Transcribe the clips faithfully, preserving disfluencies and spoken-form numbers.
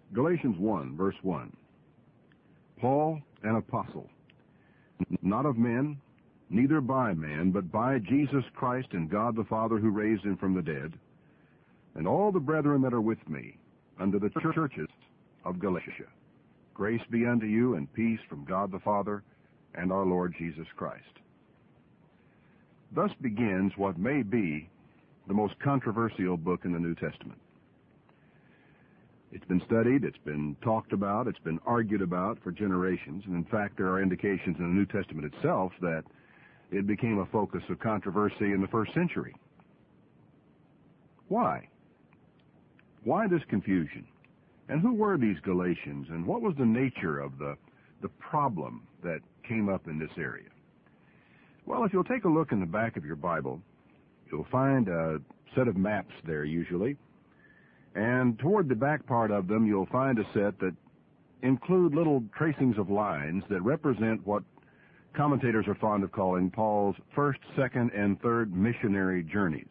Galatians one, verse one. Paul, an apostle, not of men, neither by man, but by Jesus Christ and God the Father who raised him from the dead, and all the brethren that are with me, unto the churches of Galatia. Grace be unto you and peace from God the Father and our Lord Jesus Christ. Thus begins what may be the most controversial book in the New Testament. It's been studied, it's been talked about, it's been argued about for generations, and in fact there are indications in the New Testament itself that it became a focus of controversy in the first century. Why? Why this confusion? And who were these Galatians, and what was the nature of the, the problem that came up in this area? Well, if you'll take a look in the back of your Bible, you'll find a set of maps there usually, and toward the back part of them you'll find a set that include little tracings of lines that represent what commentators are fond of calling Paul's first, second, and third missionary journeys.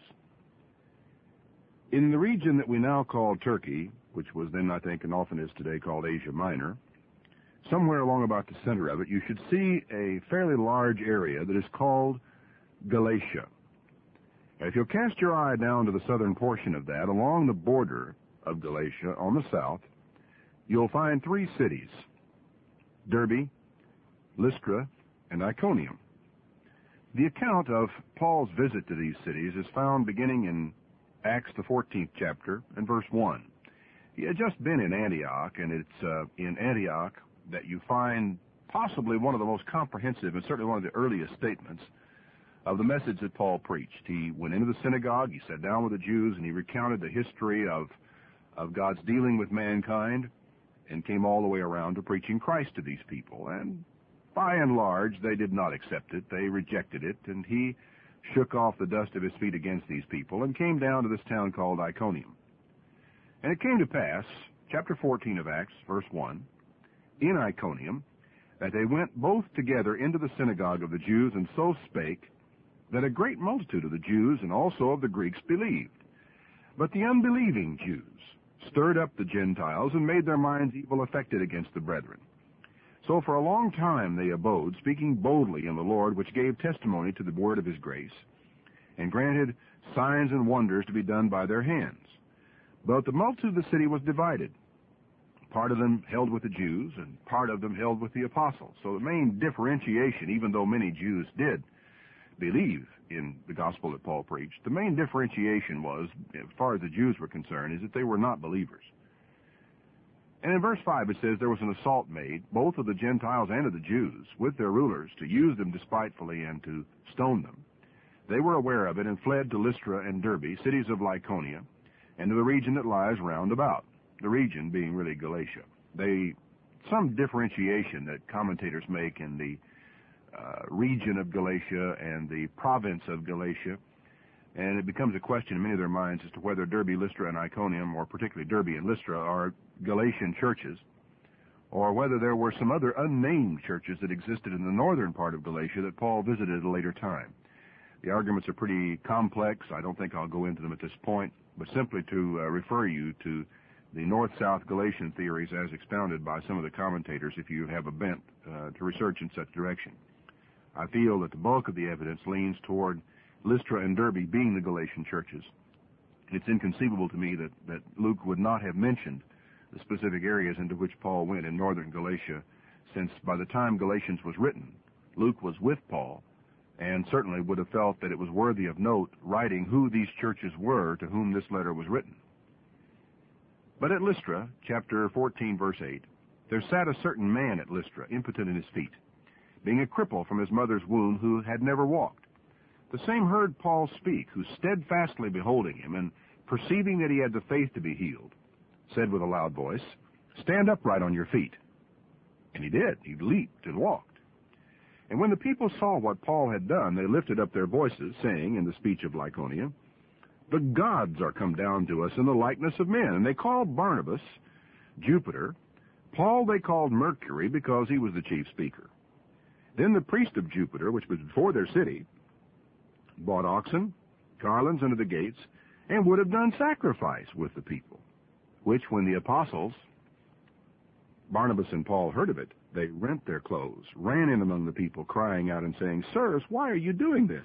In the region that we now call Turkey, which was then, I think, and often is today called Asia Minor, somewhere along about the center of it, you should see a fairly large area that is called Galatia. If you'll cast your eye down to the southern portion of that, along the border of Galatia on the south, you'll find three cities: Derbe, Lystra, and Iconium. The account of Paul's visit to these cities is found beginning in Acts, the fourteenth chapter, and verse one. He had just been in Antioch, and it's uh, in Antioch that you find possibly one of the most comprehensive and certainly one of the earliest statements of the message that Paul preached. He went into the synagogue, he sat down with the Jews, and he recounted the history of, of God's dealing with mankind, and came all the way around to preaching Christ to these people. And by and large, they did not accept it. They rejected it, and he shook off the dust of his feet against these people and came down to this town called Iconium. And it came to pass, chapter fourteen of Acts, verse one, in Iconium, that they went both together into the synagogue of the Jews, and so spake, that a great multitude of the Jews and also of the Greeks believed. But the unbelieving Jews stirred up the Gentiles and made their minds evil affected against the brethren. So for a long time they abode, speaking boldly in the Lord, which gave testimony to the word of his grace, and granted signs and wonders to be done by their hands. But the multitude of the city was divided. Part of them held with the Jews, and part of them held with the apostles. So the main differentiation, even though many Jews did believe in the gospel that Paul preached, the main differentiation was, as far as the Jews were concerned, is that they were not believers. And in verse five it says, there was an assault made, both of the Gentiles and of the Jews, with their rulers, to use them despitefully and to stone them. They were aware of it, and fled to Lystra and Derbe, cities of Lycaonia, and to the region that lies round about, the region being really Galatia. They, some differentiation that commentators make in the uh, region of Galatia and the province of Galatia, and it becomes a question in many of their minds as to whether Derbe, Lystra, and Iconium, or particularly Derbe and Lystra, are Galatian churches, or whether there were some other unnamed churches that existed in the northern part of Galatia that Paul visited at a later time. The arguments are pretty complex. I don't think I'll go into them at this point, but simply to uh, refer you to the north-south Galatian theories as expounded by some of the commentators if you have a bent uh, to research in such direction. I feel that the bulk of the evidence leans toward Lystra and Derbe being the Galatian churches. It's inconceivable to me that, that Luke would not have mentioned the specific areas into which Paul went in northern Galatia, since by the time Galatians was written, Luke was with Paul, and certainly would have felt that it was worthy of note writing who these churches were to whom this letter was written. But at Lystra, chapter fourteen, verse eight, there sat a certain man at Lystra, impotent in his feet, being a cripple from his mother's womb, who had never walked. The same heard Paul speak, who steadfastly beholding him, and perceiving that he had the faith to be healed, said with a loud voice, Stand upright on your feet. And he did. He leaped and walked. And when the people saw what Paul had done, they lifted up their voices, saying in the speech of Lycaonia, The gods are come down to us in the likeness of men. And they called Barnabas Jupiter. Paul they called Mercury, because he was the chief speaker. Then the priest of Jupiter, which was before their city, bought oxen, garlands unto the gates, and would have done sacrifice with the people, which when the apostles Barnabas and Paul heard of it, they rent their clothes, ran in among the people, crying out and saying, "Sirs, why are you doing this?"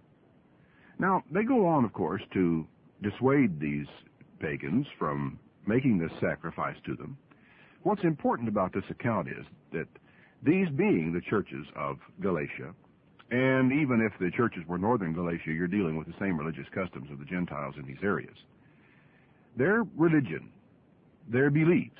Now, they go on, of course, to dissuade these pagans from making this sacrifice to them. What's important about this account is that these being the churches of Galatia, and even if the churches were northern Galatia, you're dealing with the same religious customs of the Gentiles in these areas. Their religion, their beliefs,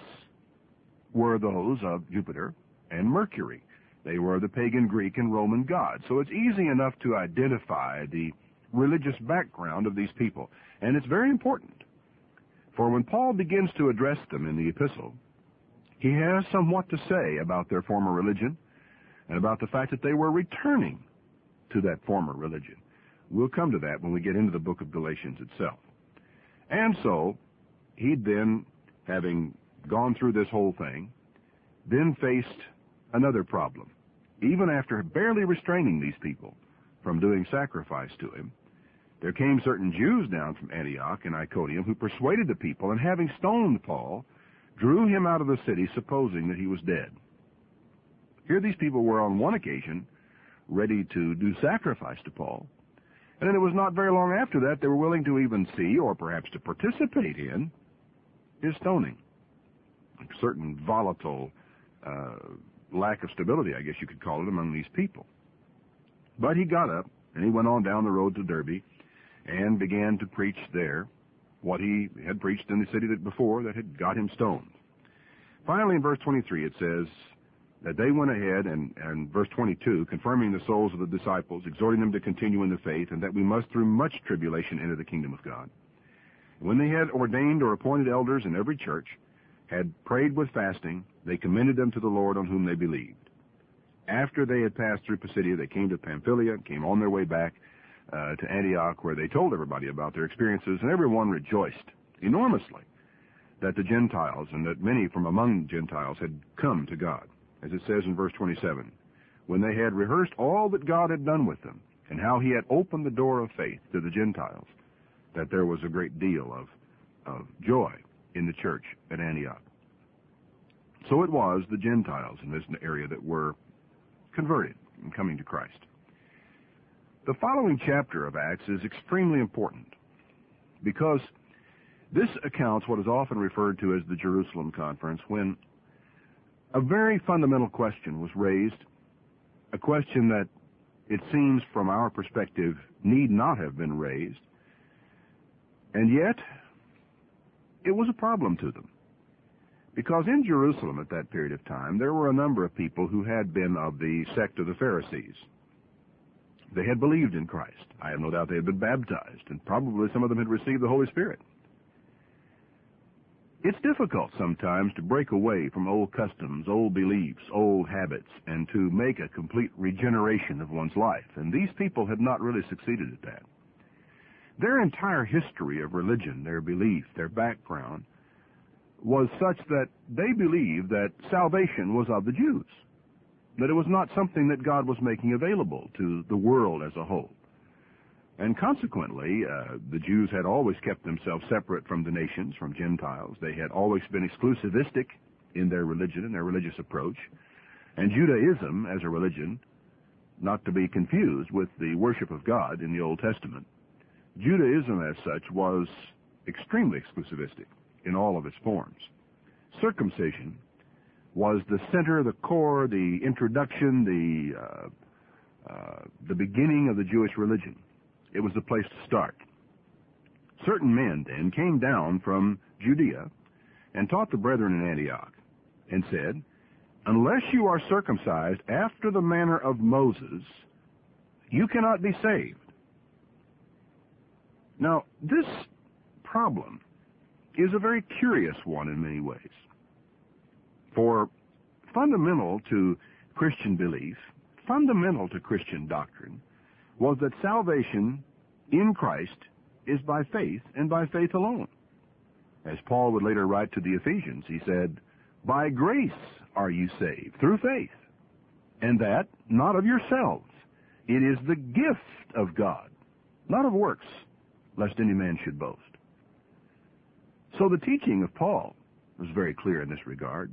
were those of Jupiter and Mercury. They were the pagan Greek and Roman gods. So it's easy enough to identify the religious background of these people. And it's very important. For when Paul begins to address them in the epistle, he has somewhat to say about their former religion and about the fact that they were returning to that former religion. We'll come to that when we get into the book of Galatians itself. And so, he'd then, having gone through this whole thing, then faced another problem. Even after barely restraining these people from doing sacrifice to him, there came certain Jews down from Antioch and Iconium who persuaded the people, and having stoned Paul, drew him out of the city, supposing that he was dead. Here these people were on one occasion ready to do sacrifice to Paul, and then it was not very long after that they were willing to even see, or perhaps to participate in, his stoning. A certain volatile uh, lack of stability, I guess you could call it, among these people. But he got up, and he went on down the road to Derbe, and began to preach there what he had preached in the city that before that had got him stoned. Finally, in verse twenty-three, it says that they went ahead, and, and verse twenty-two, confirming the souls of the disciples, exhorting them to continue in the faith, and that we must through much tribulation enter the kingdom of God. And when they had ordained or appointed elders in every church, had prayed with fasting, they commended them to the Lord on whom they believed. After they had passed through Pisidia, they came to Pamphylia, came on their way back uh, to Antioch, where they told everybody about their experiences, and everyone rejoiced enormously that the Gentiles, and that many from among Gentiles, had come to God. As it says in verse twenty-seven, when they had rehearsed all that God had done with them, and how he had opened the door of faith to the Gentiles, that there was a great deal of, of joy in the church at Antioch. So it was the Gentiles in this area that were converted and coming to Christ. The following chapter of Acts is extremely important because this accounts what is often referred to as the Jerusalem Conference, when a very fundamental question was raised, a question that it seems from our perspective need not have been raised, and yet it was a problem to them. Because in Jerusalem at that period of time, there were a number of people who had been of the sect of the Pharisees. They had believed in Christ. I have no doubt they had been baptized, and probably some of them had received the Holy Spirit. It's difficult sometimes to break away from old customs, old beliefs, old habits, and to make a complete regeneration of one's life. And these people had not really succeeded at that. Their entire history of religion, their belief, their background, was such that they believed that salvation was of the Jews, that it was not something that God was making available to the world as a whole. And consequently, uh, the Jews had always kept themselves separate from the nations, from Gentiles. They had always been exclusivistic in their religion and their religious approach. And Judaism, as a religion, not to be confused with the worship of God in the Old Testament, Judaism as such was extremely exclusivistic in all of its forms. Circumcision was the center, the core, the introduction, the uh, uh, the beginning of the Jewish religion. It was the place to start. Certain men then came down from Judea and taught the brethren in Antioch and said, unless you are circumcised after the manner of Moses, you cannot be saved. Now, this problem is a very curious one in many ways. For fundamental to Christian belief, fundamental to Christian doctrine, was that salvation in Christ is by faith and by faith alone. As Paul would later write to the Ephesians, he said, by grace are you saved, through faith, and that not of yourselves. It is the gift of God, not of works, lest any man should boast. So the teaching of Paul was very clear in this regard.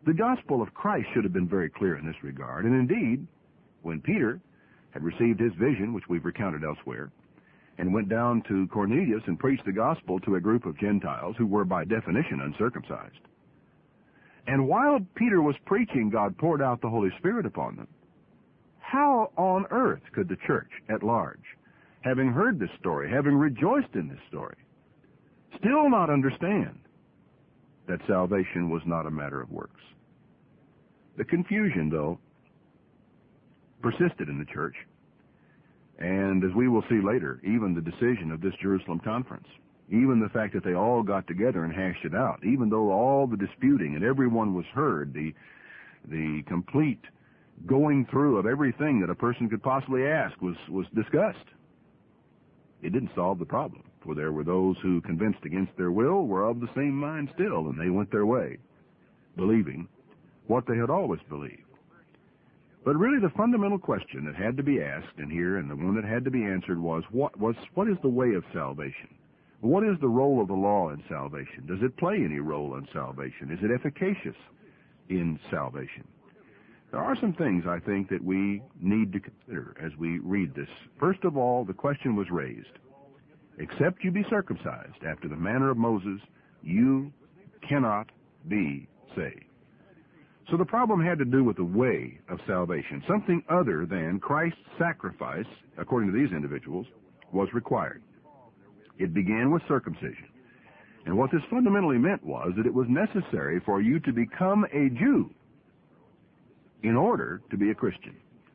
The gospel of Christ should have been very clear in this regard, and indeed, when Peter had received his vision, which we've recounted elsewhere, and went down to Cornelius and preached the gospel to a group of Gentiles who were by definition uncircumcised. And while Peter was preaching, God poured out the Holy Spirit upon them. How on earth could the church at large, having heard this story, having rejoiced in this story, still not understand that salvation was not a matter of works? The confusion, though, persisted in the church, and as we will see later, even the decision of this Jerusalem conference, even the fact that they all got together and hashed it out, even though all the disputing and everyone was heard, the the complete going through of everything that a person could possibly ask was, was discussed. It didn't solve the problem, for there were those who, convinced against their will, were of the same mind still, and they went their way, believing what they had always believed. But really the fundamental question that had to be asked in here, and the one that had to be answered, was what was what is the way of salvation? What is the role of the law in salvation? Does it play any role in salvation? Is it efficacious in salvation? There are some things, I think, that we need to consider as we read this. First of all, the question was raised, except you be circumcised after the manner of Moses, you cannot be saved. So the problem had to do with the way of salvation. Something other than Christ's sacrifice, according to these individuals, was required. It began with circumcision. And what this fundamentally meant was that it was necessary for you to become a Jew in order to be a Christian.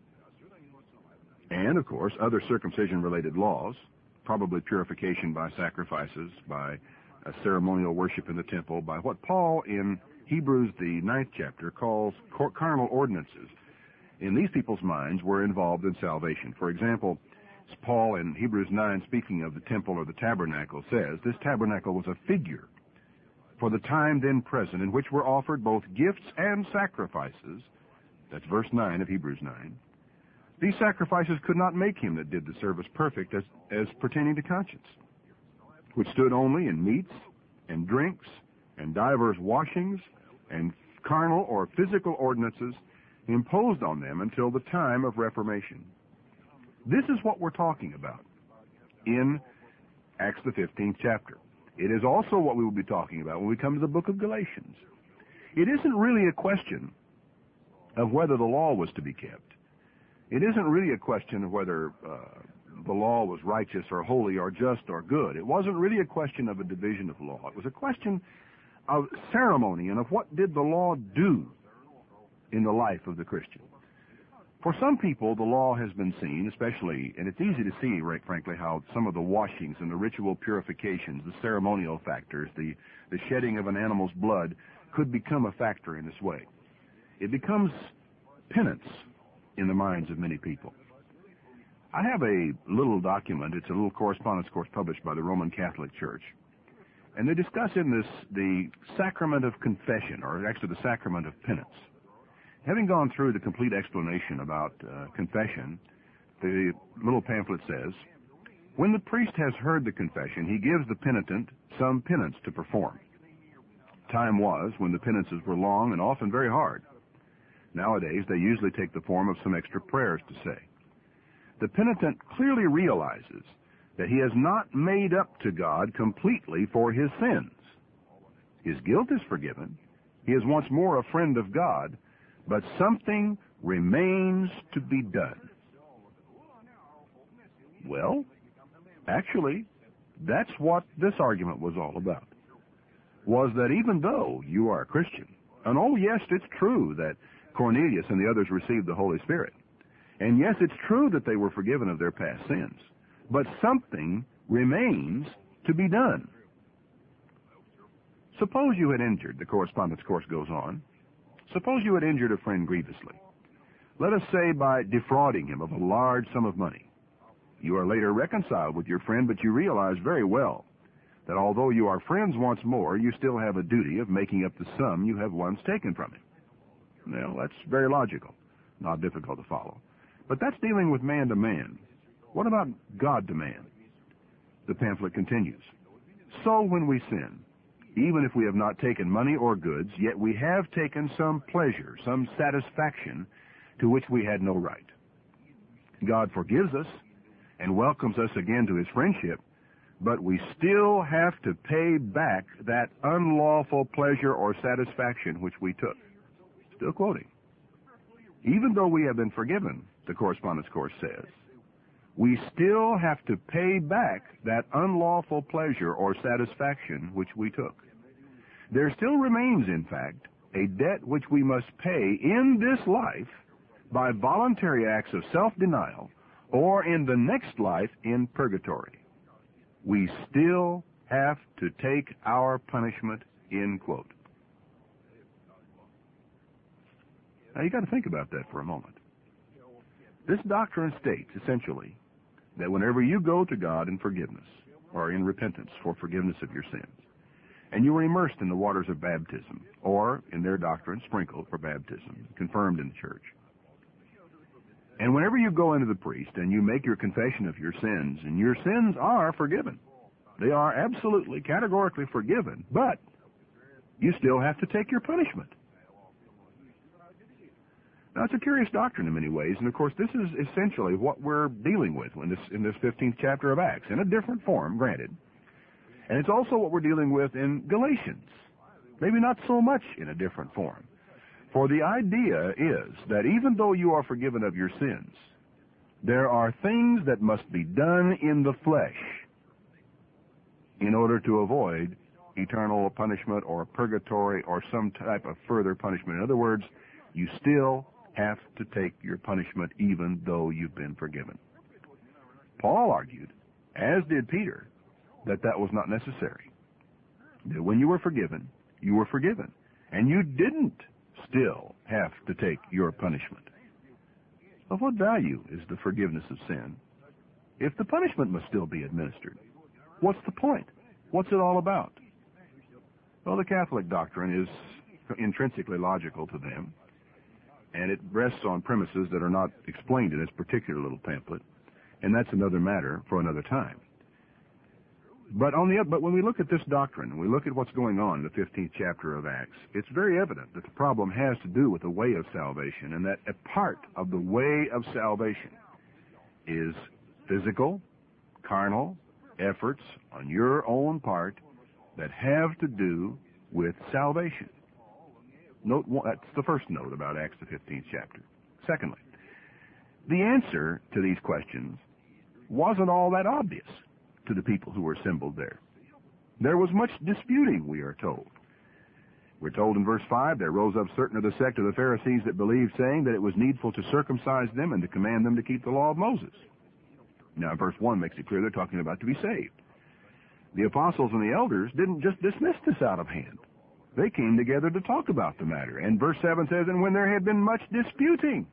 And, of course, other circumcision-related laws, probably purification by sacrifices, by a ceremonial worship in the temple, by what Paul in Hebrews, the ninth chapter, calls carnal ordinances, in these people's minds were involved in salvation. For example, Paul in Hebrews nine, speaking of the temple or the tabernacle, says, this tabernacle was a figure for the time then present, in which were offered both gifts and sacrifices. That's verse nine of Hebrews nine. These sacrifices could not make him that did the service perfect as, as pertaining to conscience, which stood only in meats and drinks and divers washings and carnal or physical ordinances imposed on them until the time of Reformation. This is what we're talking about in Acts the fifteenth chapter. It is also what we will be talking about when we come to the book of Galatians. It isn't really a question of whether the law was to be kept. It isn't really a question of whether uh, the law was righteous or holy or just or good. It wasn't really a question of a division of law. It was a question of ceremony and of what did the law do in the life of the Christian. For some people, the law has been seen, especially, and it's easy to see, right, frankly, how some of the washings and the ritual purifications, the ceremonial factors, the, the shedding of an animal's blood could become a factor in this way. It becomes penance in the minds of many people. I have a little document. It's a little correspondence course published by the Roman Catholic Church. And they discuss in this the sacrament of confession, or actually the sacrament of penance. Having gone through the complete explanation about uh, confession, the little pamphlet says, when the priest has heard the confession, he gives the penitent some penance to perform. Time was when the penances were long and often very hard. Nowadays, they usually take the form of some extra prayers to say. The penitent clearly realizes that he has not made up to God completely for his sins. His guilt is forgiven. He is once more a friend of God, but something remains to be done. Well, actually, that's what this argument was all about, was that even though you are a Christian, and oh yes, it's true that Cornelius and the others received the Holy Spirit, and yes, it's true that they were forgiven of their past sins, but something remains to be done. Suppose you had injured, the correspondence course goes on, suppose you had injured a friend grievously, let us say by defrauding him of a large sum of money. You are later reconciled with your friend, but you realize very well that although you are friends once more, you still have a duty of making up the sum you have once taken from him. Well, that's very logical, not difficult to follow. But that's dealing with man to man. What about God to man? The pamphlet continues. So when we sin, even if we have not taken money or goods, yet we have taken some pleasure, some satisfaction to which we had no right. God forgives us and welcomes us again to his friendship, but we still have to pay back that unlawful pleasure or satisfaction which we took. Still quoting. Even though we have been forgiven, the correspondence course says, we still have to pay back that unlawful pleasure or satisfaction which we took. There still remains, in fact, a debt which we must pay in this life by voluntary acts of self-denial, or in the next life in purgatory. We still have to take our punishment, end quote. Now you got to think about that for a moment. This doctrine states, essentially, that whenever you go to God in forgiveness, or in repentance for forgiveness of your sins, and you are immersed in the waters of baptism, or, in their doctrine, sprinkled for baptism, confirmed in the church, and whenever you go into the priest and you make your confession of your sins, and your sins are forgiven, they are absolutely, categorically forgiven, but you still have to take your punishment. Now, it's a curious doctrine in many ways, and of course, this is essentially what we're dealing with in this, in this fifteenth chapter of Acts, in a different form, granted. And it's also what we're dealing with in Galatians, maybe not so much in a different form. For the idea is that even though you are forgiven of your sins, there are things that must be done in the flesh in order to avoid eternal punishment or purgatory or some type of further punishment. In other words, you still have to take your punishment even though you've been forgiven. Paul argued, as did Peter, that that was not necessary. That when you were forgiven, you were forgiven, and you didn't still have to take your punishment. Of what value is the forgiveness of sin if the punishment must still be administered? What's the point? What's it all about? Well, the Catholic doctrine is intrinsically logical to them, and it rests on premises that are not explained in this particular little pamphlet, and that's another matter for another time. But on the but when we look at this doctrine, and we look at what's going on in the fifteenth chapter of Acts, it's very evident that the problem has to do with the way of salvation, and that a part of the way of salvation is physical, carnal efforts on your own part that have to do with salvation. Note one, that's the first note about Acts the fifteenth chapter. Secondly, the answer to these questions wasn't all that obvious to the people who were assembled there. There was much disputing, we are told. We're told in verse five, there rose up certain of the sect of the Pharisees that believed, saying that it was needful to circumcise them and to command them to keep the law of Moses. Now, verse one makes it clear they're talking about to be saved. The apostles and the elders didn't just dismiss this out of hand. They came together to talk about the matter. And verse seven says, and when there had been much disputing.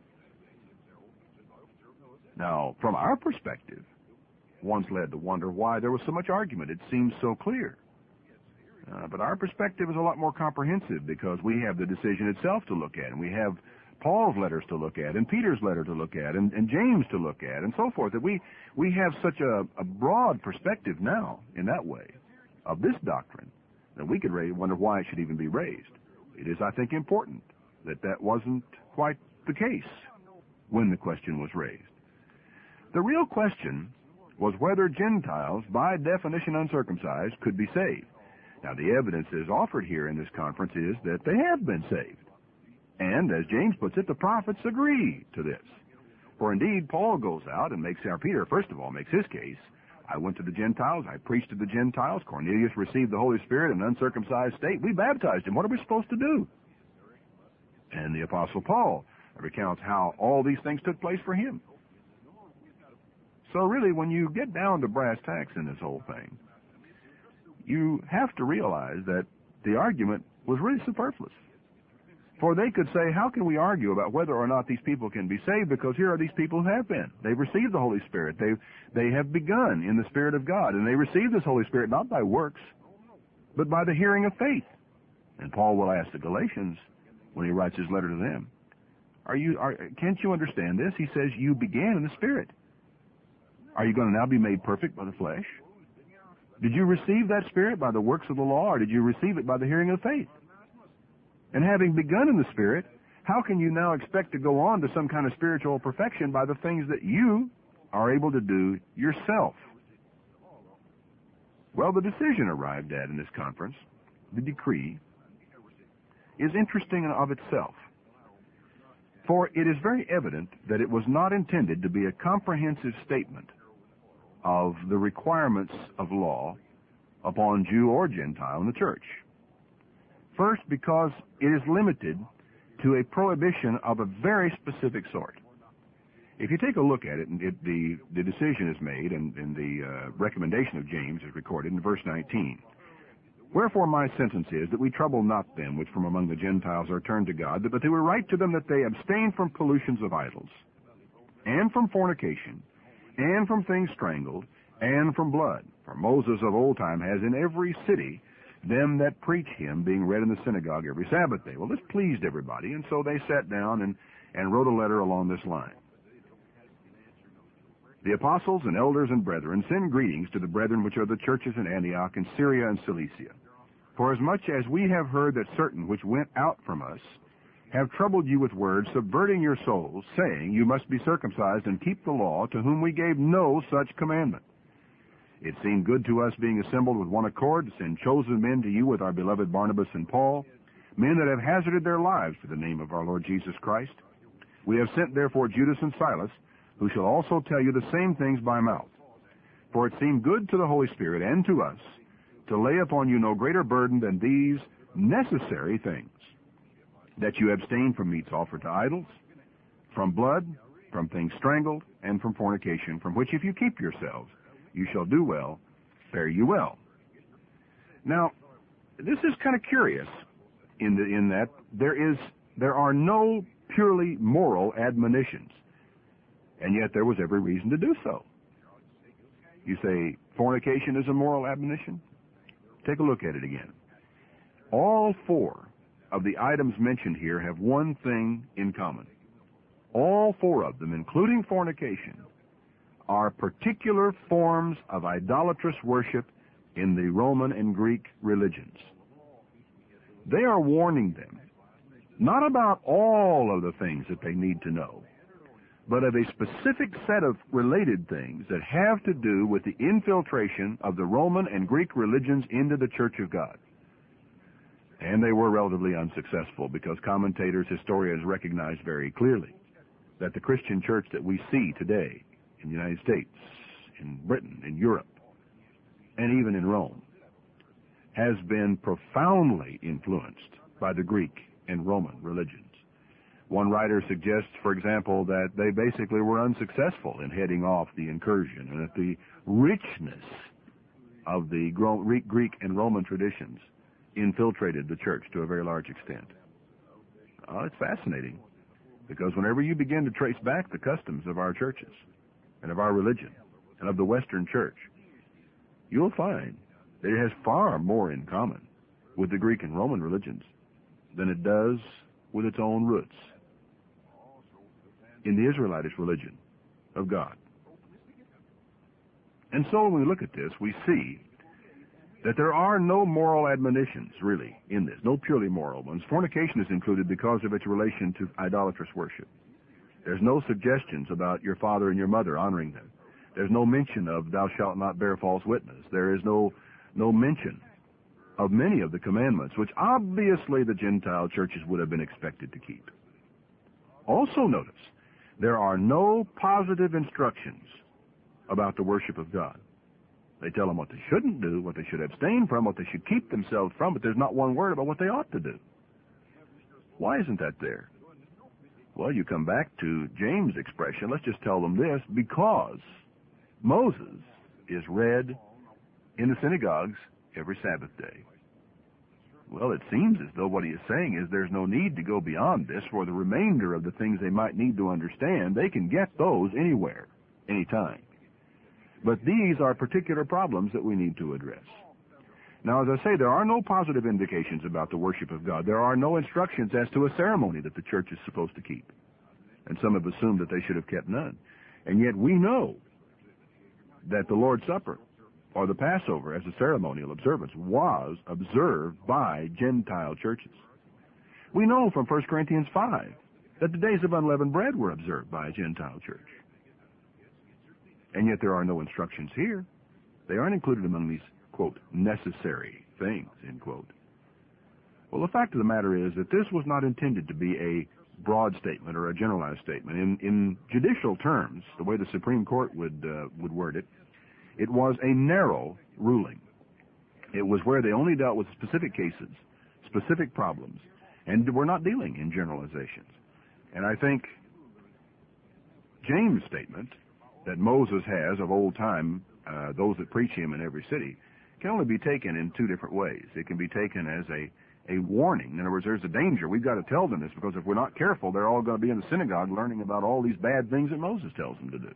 Now, from our perspective, one's led to wonder why there was so much argument. It seems so clear. Uh, but our perspective is a lot more comprehensive because we have the decision itself to look at, and we have Paul's letters to look at, and Peter's letter to look at, and, and James to look at, and so forth, that we, we have such a, a broad perspective now, in that way, of this doctrine, that we could raise, wonder why it should even be raised. It is, I think, important that that wasn't quite the case when the question was raised. The real question was whether Gentiles, by definition uncircumcised, could be saved. Now, the evidence that is offered here in this conference is that they have been saved. And, as James puts it, the prophets agree to this. For indeed, Paul goes out and makes, or Peter, first of all, makes his case. I went to the Gentiles, I preached to the Gentiles, Cornelius received the Holy Spirit in an uncircumcised state, we baptized him. What are we supposed to do? And the Apostle Paul recounts how all these things took place for him. So really, when you get down to brass tacks in this whole thing, you have to realize that the argument was really superfluous. For they could say, how can we argue about whether or not these people can be saved? Because here are these people who have been. They've received the Holy Spirit. They've, they have begun in the Spirit of God. And they received this Holy Spirit not by works, but by the hearing of faith. And Paul will ask the Galatians, when he writes his letter to them, are you, are, can't you understand this? He says, you began in the Spirit. Are you going to now be made perfect by the flesh? Did you receive that Spirit by the works of the law, or did you receive it by the hearing of faith? And having begun in the Spirit, how can you now expect to go on to some kind of spiritual perfection by the things that you are able to do yourself? Well, the decision arrived at in this conference, the decree, is interesting in of itself. For it is very evident that it was not intended to be a comprehensive statement of the requirements of law upon Jew or Gentile in the church. First, because it is limited to a prohibition of a very specific sort. If you take a look at it, and it, the, the decision is made, and, and the uh, recommendation of James is recorded in verse nineteen. Wherefore my sentence is that we trouble not them which from among the Gentiles are turned to God, but they will write to them that they abstain from pollutions of idols, and from fornication, and from things strangled, and from blood. For Moses of old time has in every city them that preach him, being read in the synagogue every Sabbath day. Well, this pleased everybody, and so they sat down and, and wrote a letter along this line. The apostles and elders and brethren send greetings to the brethren which are the churches in Antioch and Syria and Cilicia. For as much as we have heard that certain which went out from us have troubled you with words, subverting your souls, saying, you must be circumcised and keep the law, to whom we gave no such commandment. It seemed good to us, being assembled with one accord, to send chosen men to you with our beloved Barnabas and Paul, men that have hazarded their lives for the name of our Lord Jesus Christ. We have sent therefore Judas and Silas, who shall also tell you the same things by mouth. For it seemed good to the Holy Spirit and to us to lay upon you no greater burden than these necessary things, that you abstain from meats offered to idols, from blood, from things strangled, and from fornication, from which if you keep yourselves, you shall do well, fare you well. Now, this is kind of curious in, the, in that there is there are no purely moral admonitions, and yet there was every reason to do so. You say fornication is a moral admonition? Take a look at it again. All four of the items mentioned here have one thing in common. All four of them, including fornication, are particular forms of idolatrous worship in the Roman and Greek religions. They are warning them not about all of the things that they need to know, but of a specific set of related things that have to do with the infiltration of the Roman and Greek religions into the Church of God. And they were relatively unsuccessful, because commentators, historians recognize very clearly that the Christian church that we see today in the United States, in Britain, in Europe, and even in Rome, has been profoundly influenced by the Greek and Roman religions. One writer suggests, for example, that they basically were unsuccessful in heading off the incursion, and that the richness of the Greek and Roman traditions infiltrated the church to a very large extent. Oh, it's fascinating, because whenever you begin to trace back the customs of our churches and of our religion and of the Western church, you'll find that it has far more in common with the Greek and Roman religions than it does with its own roots in the Israelitish religion of God. And so when we look at this, we see that there are no moral admonitions, really, in this, no purely moral ones. Fornication is included because of its relation to idolatrous worship. There's no suggestions about your father and your mother, honoring them. There's no mention of thou shalt not bear false witness. There is no, no mention of many of the commandments, which obviously the Gentile churches would have been expected to keep. Also notice, there are no positive instructions about the worship of God. They tell them what they shouldn't do, what they should abstain from, what they should keep themselves from, but there's not one word about what they ought to do. Why isn't that there? Well, you come back to James' expression. Let's just tell them this: because Moses is read in the synagogues every Sabbath day. Well, it seems as though what he is saying is there's no need to go beyond this. For the remainder of the things they might need to understand, they can get those anywhere, anytime. But these are particular problems that we need to address. Now, as I say, there are no positive indications about the worship of God. There are no instructions as to a ceremony that the church is supposed to keep. And some have assumed that they should have kept none. And yet we know that the Lord's Supper or the Passover as a ceremonial observance, was observed by Gentile churches. We know from First Corinthians five that the days of unleavened bread were observed by a Gentile church. And yet there are no instructions here. They aren't included among these, quote, necessary things, end quote. Well, the fact of the matter is that this was not intended to be a broad statement or a generalized statement. In, in judicial terms, the way the Supreme Court would, uh, would word it, it was a narrow ruling. It was where they only dealt with specific cases, specific problems, and we're not dealing in generalizations. And I think James' statement that Moses has of old time, uh, those that preach him in every city, can only be taken in two different ways. It can be taken as a, a warning. In other words, there's a danger. We've got to tell them this, because if we're not careful, they're all going to be in the synagogue learning about all these bad things that Moses tells them to do.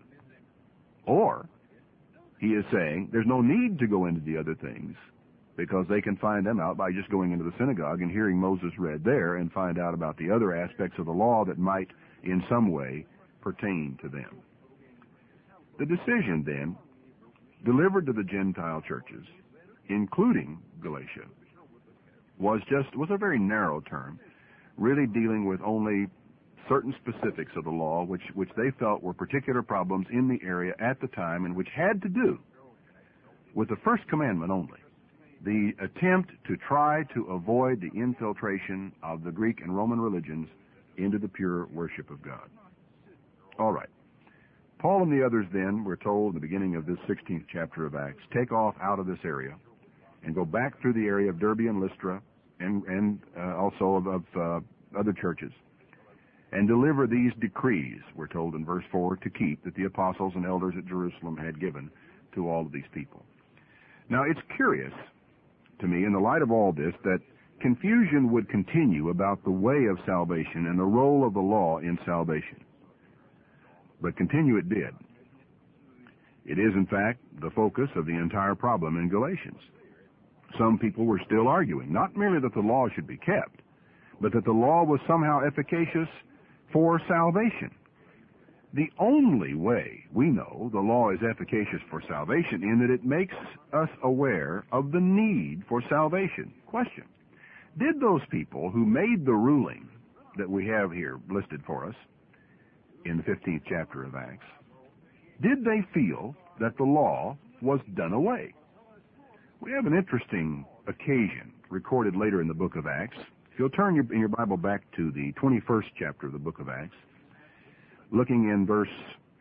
Or he is saying there's no need to go into the other things, because they can find them out by just going into the synagogue and hearing Moses read there and find out about the other aspects of the law that might in some way pertain to them. The decision, then, delivered to the Gentile churches, including Galatia, was just was a very narrow term, really dealing with only certain specifics of the law, which, which they felt were particular problems in the area at the time, and which had to do with the first commandment only, the attempt to try to avoid the infiltration of the Greek and Roman religions into the pure worship of God. All right. Paul and the others then, we're told in the beginning of this sixteenth chapter of Acts, take off out of this area and go back through the area of Derbe and Lystra, and, and uh, also of, of uh, other churches, and deliver these decrees, we're told in verse four, to keep, that the apostles and elders at Jerusalem had given to all of these people. Now, it's curious to me, in the light of all this, that confusion would continue about the way of salvation and the role of the law in salvation. But continue it did. It is, in fact, the focus of the entire problem in Galatians. Some people were still arguing, not merely that the law should be kept, but that the law was somehow efficacious for salvation. The only way we know the law is efficacious for salvation in that it makes us aware of the need for salvation. Question: did those people who made the ruling that we have here listed for us in the fifteenth chapter of Acts, did they feel that the law was done away? We have an interesting occasion recorded later in the book of Acts. If you'll turn your, in your Bible back to the twenty-first chapter of the book of Acts, looking in verse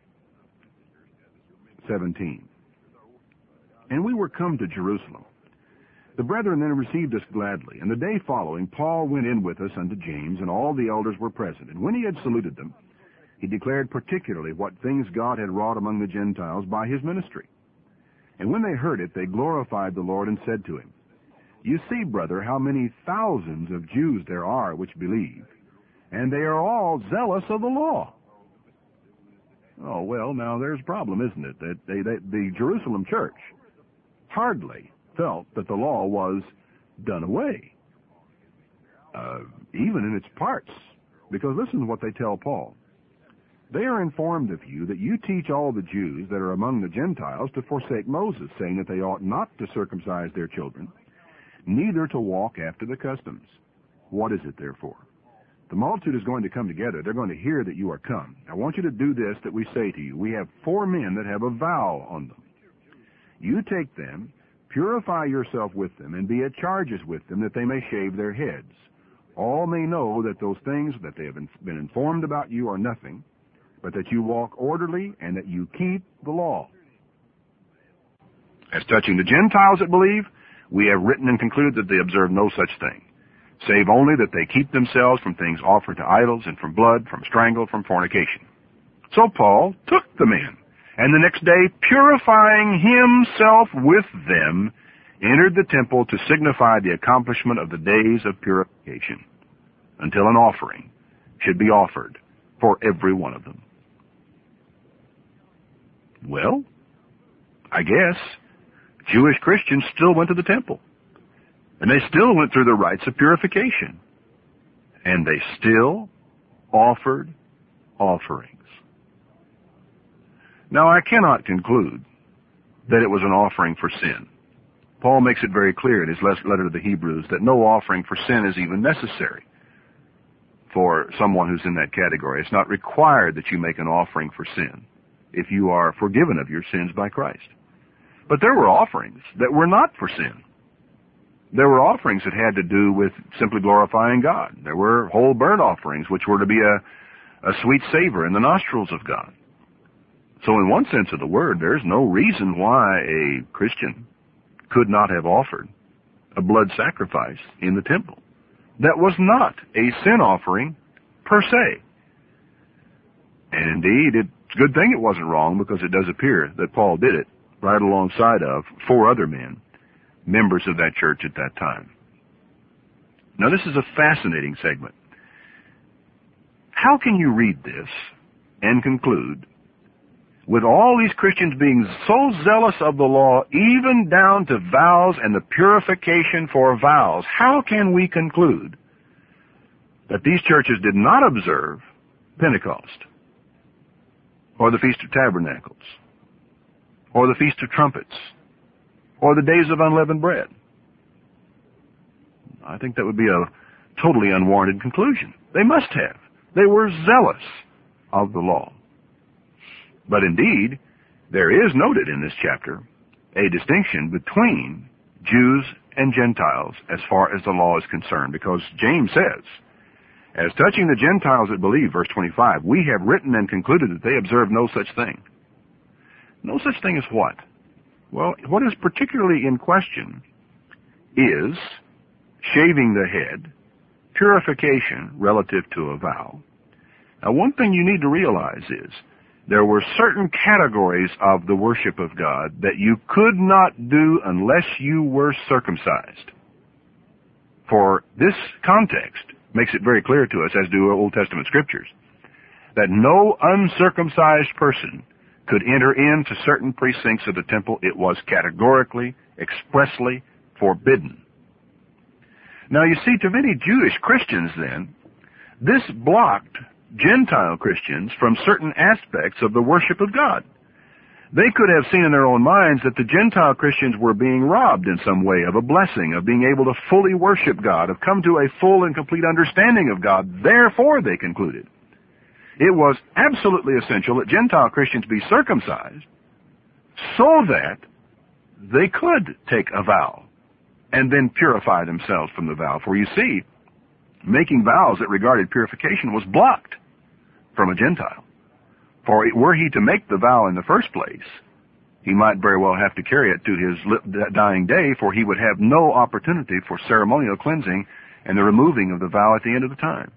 seventeen. And we were come to Jerusalem. The brethren then received us gladly, and the day following Paul went in with us unto James, and all the elders were present. And when he had saluted them, he declared particularly what things God had wrought among the Gentiles by his ministry. And when they heard it, they glorified the Lord and said to him, You see, brother, how many thousands of Jews there are which believe, and they are all zealous of the law. Oh, well, now there's a problem, isn't it? That they, they, the Jerusalem church hardly felt that the law was done away, uh, even in its parts. Because listen to what they tell Paul. They are informed of you that you teach all the Jews that are among the Gentiles to forsake Moses, saying that they ought not to circumcise their children, neither to walk after the customs. What is it, therefore? The multitude is going to come together. They're going to hear that you are come. I want you to do this that we say to you. We have four men that have a vow on them. You take them, purify yourself with them, and be at charges with them, that they may shave their heads. All may know that those things that they have been informed about you are nothing, but that you walk orderly and that you keep the law. As touching the Gentiles that believe, we have written and concluded that they observe no such thing, save only that they keep themselves from things offered to idols, and from blood, from strangle, from fornication. So Paul took the men, and the next day, purifying himself with them, entered the temple to signify the accomplishment of the days of purification, until an offering should be offered for every one of them. Well, I guess Jewish Christians still went to the temple, and they still went through the rites of purification, and they still offered offerings. Now, I cannot conclude that it was an offering for sin. Paul makes it very clear in his letter to the Hebrews that no offering for sin is even necessary for someone who's in that category. It's not required that you make an offering for sin if you are forgiven of your sins by Christ. But there were offerings that were not for sin. There were offerings that had to do with simply glorifying God. There were whole burnt offerings which were to be a, a sweet savor in the nostrils of God. So in one sense of the word, there's no reason why a Christian could not have offered a blood sacrifice in the temple. That was not a sin offering per se. And indeed, it's a good thing it wasn't wrong, because it does appear that Paul did it right alongside of four other men, members of that church at that time. Now, this is a fascinating segment. How can you read this and conclude, with all these Christians being so zealous of the law, even down to vows and the purification for vows, how can we conclude that these churches did not observe Pentecost, or the Feast of Tabernacles, or the Feast of Trumpets, or the Days of Unleavened Bread? I think that would be a totally unwarranted conclusion. They must have. They were zealous of the law. But indeed, there is noted in this chapter a distinction between Jews and Gentiles as far as the law is concerned, because James says, as touching the Gentiles that believe, verse twenty-five, we have written and concluded that they observe no such thing. No such thing as what? Well, what is particularly in question is shaving the head, purification relative to a vow. Now, one thing you need to realize is there were certain categories of the worship of God that you could not do unless you were circumcised. For this context makes it very clear to us, as do Old Testament scriptures, that no uncircumcised person could enter into certain precincts of the temple. It was categorically, expressly forbidden. Now, you see, to many Jewish Christians then, this blocked Gentile Christians from certain aspects of the worship of God. They could have seen in their own minds that the Gentile Christians were being robbed in some way of a blessing, of being able to fully worship God, of come to a full and complete understanding of God. Therefore, they concluded, it was absolutely essential that Gentile Christians be circumcised so that they could take a vow and then purify themselves from the vow. For you see, making vows that regarded purification was blocked from a Gentile. For were he to make the vow in the first place, he might very well have to carry it to his dying day, for he would have no opportunity for ceremonial cleansing and the removing of the vow at the end of the time.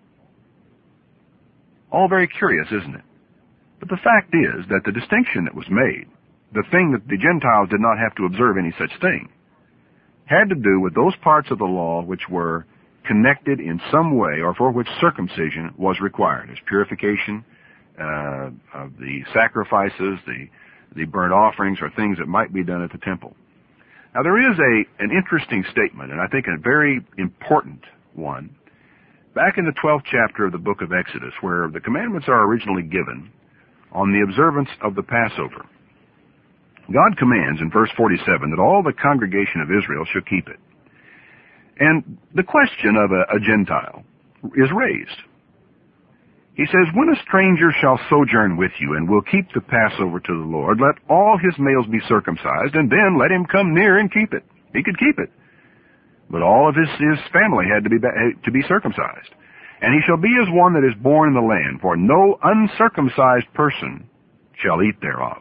All very curious, isn't it? But the fact is that the distinction that was made, the thing that the Gentiles did not have to observe any such thing, had to do with those parts of the law which were connected in some way, or for which circumcision was required, as purification uh, of the sacrifices, the, the burnt offerings, or things that might be done at the temple. Now, there is a an interesting statement, and I think a very important one, back in the twelfth chapter of the book of Exodus, where the commandments are originally given on the observance of the Passover. God commands in verse forty-seven that all the congregation of Israel shall keep it. And the question of a, a Gentile is raised. He says, when a stranger shall sojourn with you and will keep the Passover to the Lord, let all his males be circumcised, and then let him come near and keep it. He could keep it. But all of his, his family had to be, to be circumcised. And he shall be as one that is born in the land, for no uncircumcised person shall eat thereof.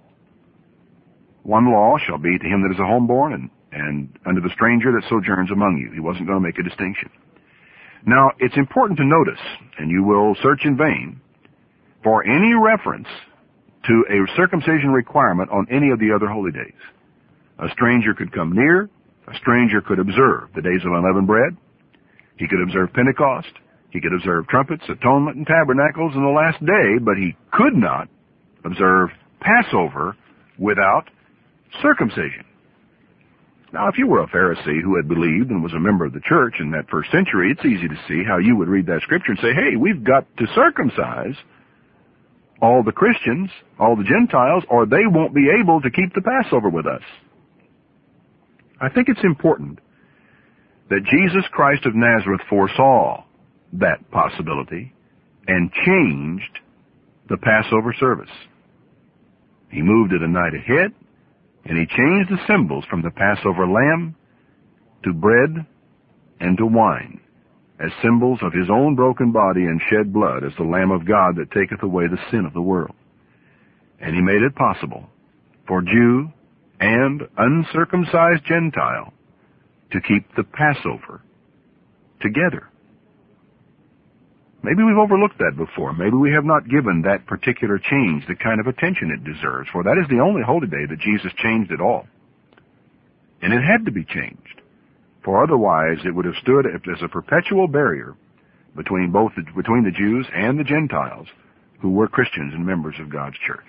One law shall be to him that is a homeborn, and and unto the stranger that sojourns among you. He wasn't going to make a distinction. Now, it's important to notice, and you will search in vain, for any reference to a circumcision requirement on any of the other holy days. A stranger could come near. A stranger could observe the days of unleavened bread. He could observe Pentecost. He could observe trumpets, atonement, and tabernacles in the last day, but he could not observe Passover without circumcision. Now, if you were a Pharisee who had believed and was a member of the church in that first century, it's easy to see how you would read that scripture and say, hey, we've got to circumcise all the Christians, all the Gentiles, or they won't be able to keep the Passover with us. I think it's important that Jesus Christ of Nazareth foresaw that possibility and changed the Passover service. He moved it a night ahead, and he changed the symbols from the Passover lamb to bread and to wine, as symbols of his own broken body and shed blood as the Lamb of God that taketh away the sin of the world. And he made it possible for Jew and uncircumcised Gentile to keep the Passover together. Maybe we've overlooked that before. Maybe we have not given that particular change the kind of attention it deserves, for that is the only holy day that Jesus changed at all. And it had to be changed, for otherwise it would have stood as a perpetual barrier between both the, between the Jews and the Gentiles who were Christians and members of God's church.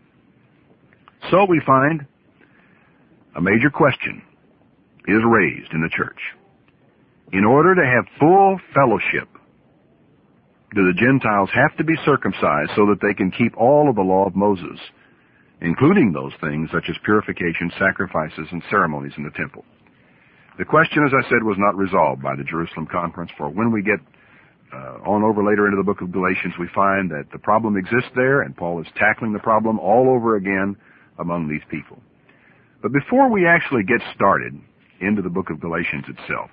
So we find a major question is raised in the church. In order to have full fellowship, do the Gentiles have to be circumcised so that they can keep all of the law of Moses, including those things such as purification, sacrifices, and ceremonies in the temple? The question, as I said, was not resolved by the Jerusalem Conference, for when we get uh, on over later into the book of Galatians, we find that the problem exists there, and Paul is tackling the problem all over again among these people. But before we actually get started into the book of Galatians itself,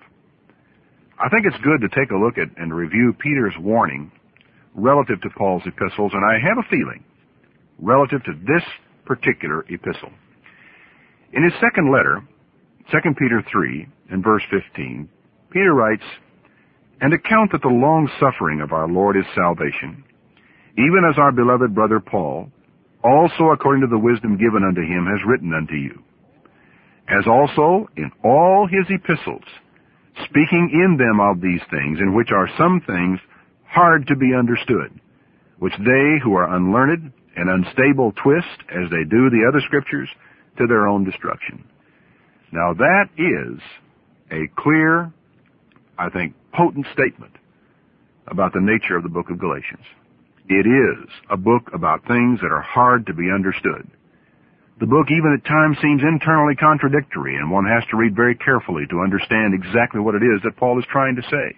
I think it's good to take a look at and review Peter's warning relative to Paul's epistles, and I have a feeling relative to this particular epistle. In his second letter, Second Peter three, and verse fifteen, Peter writes, "And account that the long-suffering of our Lord is salvation, even as our beloved brother Paul, also according to the wisdom given unto him, has written unto you, as also in all his epistles, speaking in them of these things, in which are some things hard to be understood, which they who are unlearned and unstable twist, as they do the other scriptures, to their own destruction." Now that is a clear, I think, potent statement about the nature of the book of Galatians. It is a book about things that are hard to be understood. The book even at times seems internally contradictory, and one has to read very carefully to understand exactly what it is that Paul is trying to say.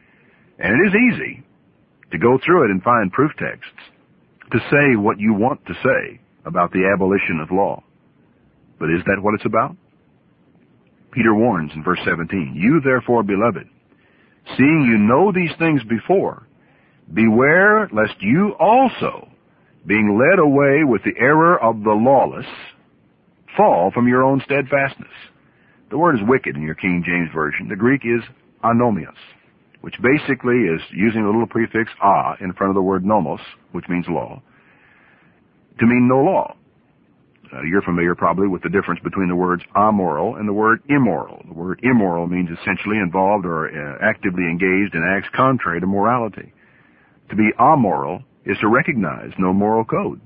And it is easy to go through it and find proof texts to say what you want to say about the abolition of law. But is that what it's about? Peter warns in verse seventeen, "You therefore, beloved, seeing you know these things before, beware lest you also, being led away with the error of the lawless, fall from your own steadfastness." The word is wicked in your King James Version. The Greek is anomios, which basically is using a little prefix a in front of the word nomos, which means law, to mean no law. Uh, you're familiar probably with the difference between the words amoral and the word immoral. The word immoral means essentially involved or uh, actively engaged in acts contrary to morality. To be amoral is to recognize no moral code.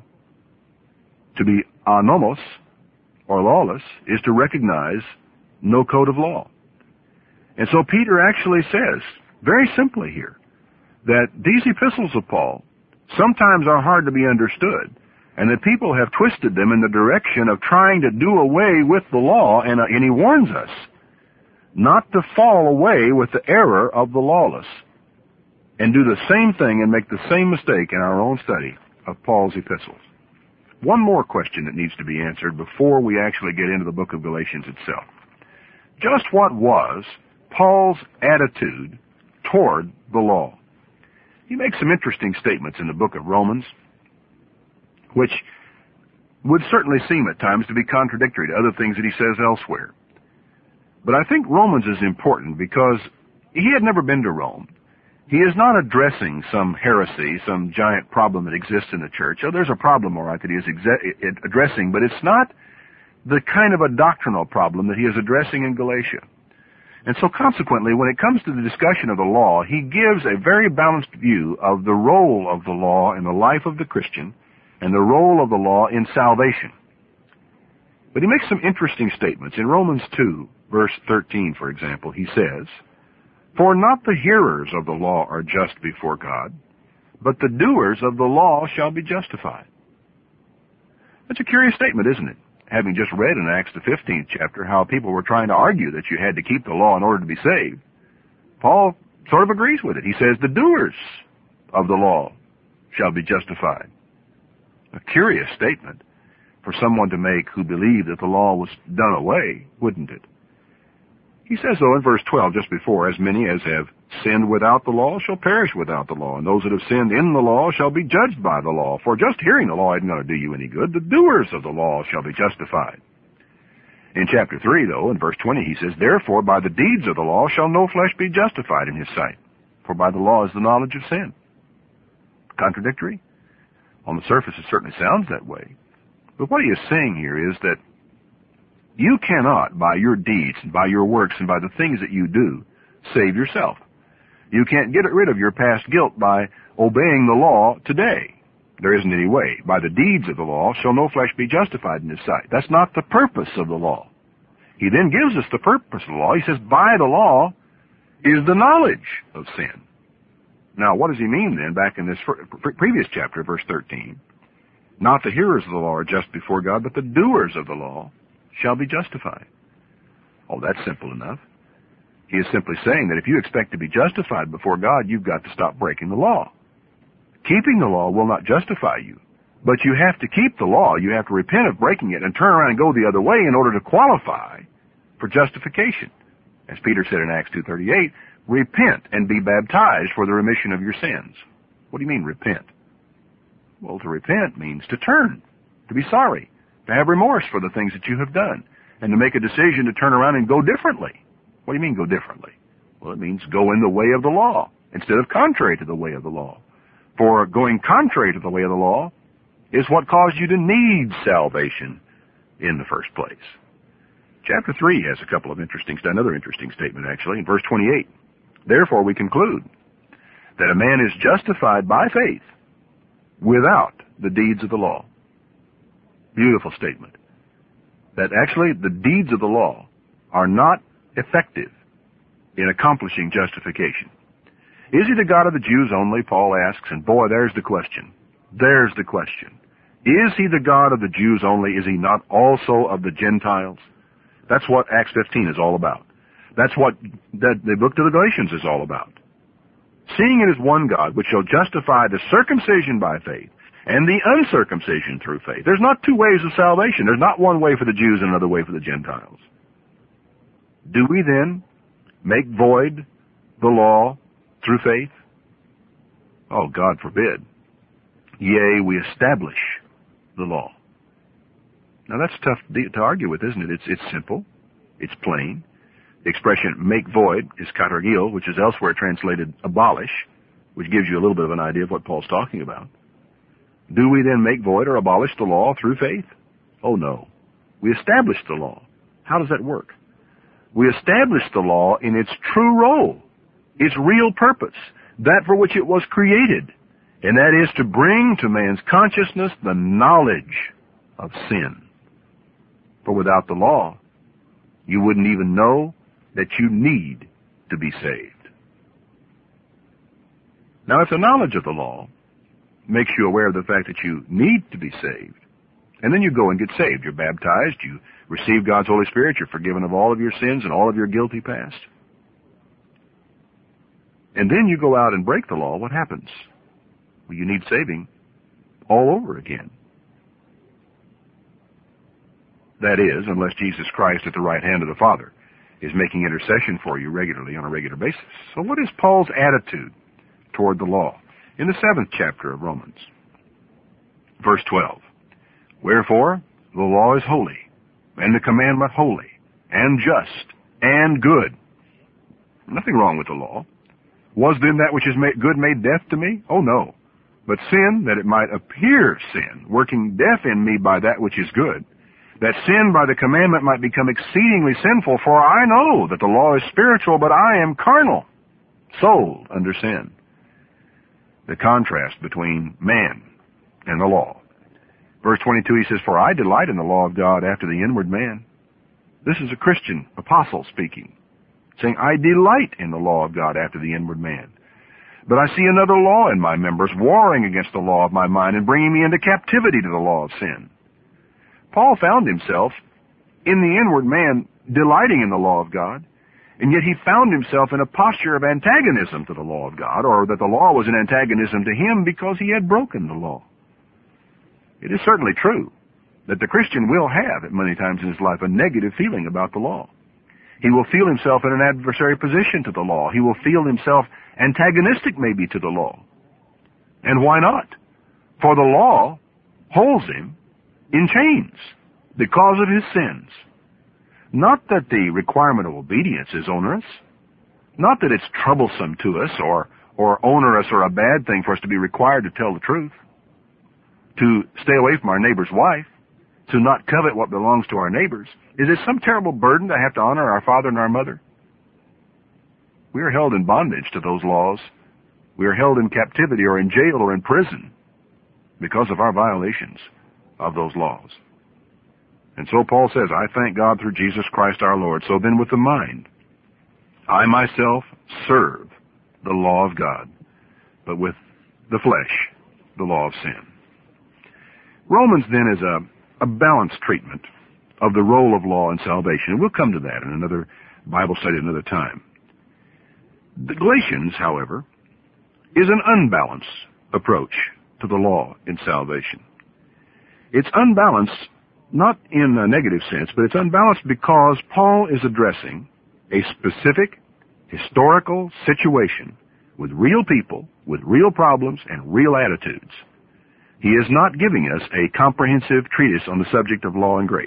To be anomos, or lawless, is to recognize no code of law. And so Peter actually says, very simply here, that these epistles of Paul sometimes are hard to be understood, and that people have twisted them in the direction of trying to do away with the law, and, uh, and he warns us not to fall away with the error of the lawless and do the same thing and make the same mistake in our own study of Paul's epistles. One more question that needs to be answered before we actually get into the book of Galatians itself. Just what was Paul's attitude toward the law? He makes some interesting statements in the book of Romans, which would certainly seem at times to be contradictory to other things that he says elsewhere. But I think Romans is important because he had never been to Rome. He is not addressing some heresy, some giant problem that exists in the church. Oh, there's a problem, all right, that he is exe- addressing, but it's not the kind of a doctrinal problem that he is addressing in Galatia. And so consequently, when it comes to the discussion of the law, he gives a very balanced view of the role of the law in the life of the Christian and the role of the law in salvation. But he makes some interesting statements. In Romans two, verse thirteen, for example, he says, "For not the hearers of the law are just before God, but the doers of the law shall be justified. That's a curious statement, isn't it? Having just read in Acts the fifteenth chapter how people were trying to argue that you had to keep the law in order to be saved, Paul sort of agrees with it. He says the doers of the law shall be justified. A curious statement for someone to make who believed that the law was done away, wouldn't it? He says, though, in verse twelve, just before, as many as have sinned without the law shall perish without the law, and those that have sinned in the law shall be judged by the law. For just hearing the law isn't going to do you any good. The doers of the law shall be justified. In chapter three, though, in verse twenty, he says, therefore by the deeds of the law shall no flesh be justified in his sight, for by the law is the knowledge of sin. Contradictory? On the surface, it certainly sounds that way. But what he is saying here is that you cannot, by your deeds, and by your works, and by the things that you do, save yourself. You can't get rid of your past guilt by obeying the law today. There isn't any way. By the deeds of the law shall no flesh be justified in his sight. That's not the purpose of the law. He then gives us the purpose of the law. He says, by the law is the knowledge of sin. Now, what does he mean then, back in this previous chapter, verse thirteen? Not the hearers of the law are just before God, but the doers of the law shall be justified. Oh, that's simple enough. He is simply saying that if you expect to be justified before God, you've got to stop breaking the law. Keeping the law will not justify you, but you have to keep the law. You have to repent of breaking it and turn around and go the other way in order to qualify for justification. As Peter said in Acts two thirty-eight, repent and be baptized for the remission of your sins. What do you mean, repent? Well, to repent means to turn, to be sorry, to have remorse for the things that you have done, and to make a decision to turn around and go differently. What do you mean, go differently? Well, it means go in the way of the law instead of contrary to the way of the law. For going contrary to the way of the law is what caused you to need salvation in the first place. Chapter three has a couple of interesting, another interesting statement actually, in verse twenty-eight. Therefore we conclude that a man is justified by faith without the deeds of the law. Beautiful statement. That actually the deeds of the law are not effective in accomplishing justification. Is he the God of the Jews only, Paul asks, and boy, there's the question. There's the question. Is he the God of the Jews only? Is he not also of the Gentiles? That's what Acts fifteen is all about. That's what the, the book to the Galatians is all about. Seeing it as one God, which shall justify the circumcision by faith and the uncircumcision through faith. There's not two ways of salvation. There's not one way for the Jews and another way for the Gentiles. Do we then make void the law through faith? Oh, God forbid. Yea, we establish the law. Now that's tough to argue with, isn't it? It's, it's simple. It's plain. The expression make void is katargil, which is elsewhere translated abolish, which gives you a little bit of an idea of what Paul's talking about. Do we then make void or abolish the law through faith? Oh, no. We establish the law. How does that work? We establish the law in its true role, its real purpose, that for which it was created, and that is to bring to man's consciousness the knowledge of sin. For without the law, you wouldn't even know that you need to be saved. Now, if the knowledge of the law makes you aware of the fact that you need to be saved, and then you go and get saved, you're baptized, you receive God's Holy Spirit, you're forgiven of all of your sins and all of your guilty past, and then you go out and break the law, what happens? Well, you need saving all over again. That is, unless Jesus Christ at the right hand of the Father is making intercession for you regularly on a regular basis. So what is Paul's attitude toward the law? In the seventh chapter of Romans, verse twelve, wherefore the law is holy, and the commandment holy, and just, and good. Nothing wrong with the law. Was then that which is made good made death to me? Oh, no. But sin, that it might appear sin, working death in me by that which is good, that sin by the commandment might become exceedingly sinful, for I know that the law is spiritual, but I am carnal, sold under sin. The contrast between man and the law. Verse twenty-two, he says, for I delight in the law of God after the inward man. This is a Christian apostle speaking, saying, I delight in the law of God after the inward man. But I see another law in my members, warring against the law of my mind and bringing me into captivity to the law of sin. Paul found himself, in the inward man, delighting in the law of God, and yet he found himself in a posture of antagonism to the law of God, or that the law was an antagonism to him because he had broken the law. It is certainly true that the Christian will have, at many times in his life, a negative feeling about the law. He will feel himself in an adversary position to the law. He will feel himself antagonistic maybe to the law. And why not? For the law holds him in chains because of his sins. Not that the requirement of obedience is onerous. Not that it's troublesome to us or, or onerous or a bad thing for us to be required to tell the truth. To stay away from our neighbor's wife. To not covet what belongs to our neighbors. Is it some terrible burden to have to honor our father and our mother? We are held in bondage to those laws. We are held in captivity or in jail or in prison because of our violations of those laws. And so Paul says, I thank God through Jesus Christ our Lord. So then with the mind, I myself serve the law of God, but with the flesh, the law of sin. Romans then is a a balanced treatment of the role of law in salvation. And we'll come to that in another Bible study at another time. The Galatians, however, is an unbalanced approach to the law in salvation. It's unbalanced not in a negative sense, but it's unbalanced because Paul is addressing a specific historical situation with real people, with real problems, and real attitudes. He is not giving us a comprehensive treatise on the subject of law and grace.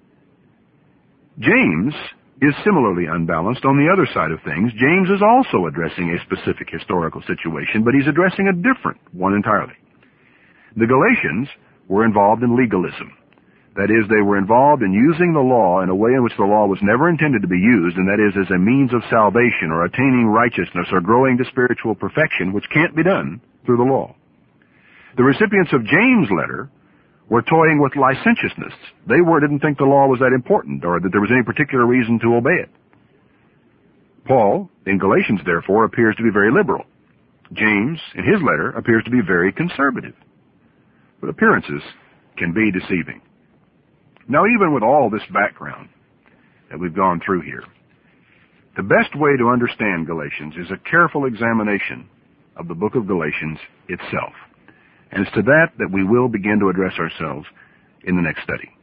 James is similarly unbalanced on the other side of things. James is also addressing a specific historical situation, but he's addressing a different one entirely. The Galatians were involved in legalism. That is, they were involved in using the law in a way in which the law was never intended to be used, and that is as a means of salvation or attaining righteousness or growing to spiritual perfection, which can't be done through the law. The recipients of James' letter were toying with licentiousness. They were, didn't think the law was that important or that there was any particular reason to obey it. Paul, in Galatians, therefore, appears to be very liberal. James, in his letter, appears to be very conservative. But appearances can be deceiving. Now, even with all this background that we've gone through here, the best way to understand Galatians is a careful examination of the book of Galatians itself. And it's to that that we will begin to address ourselves in the next study.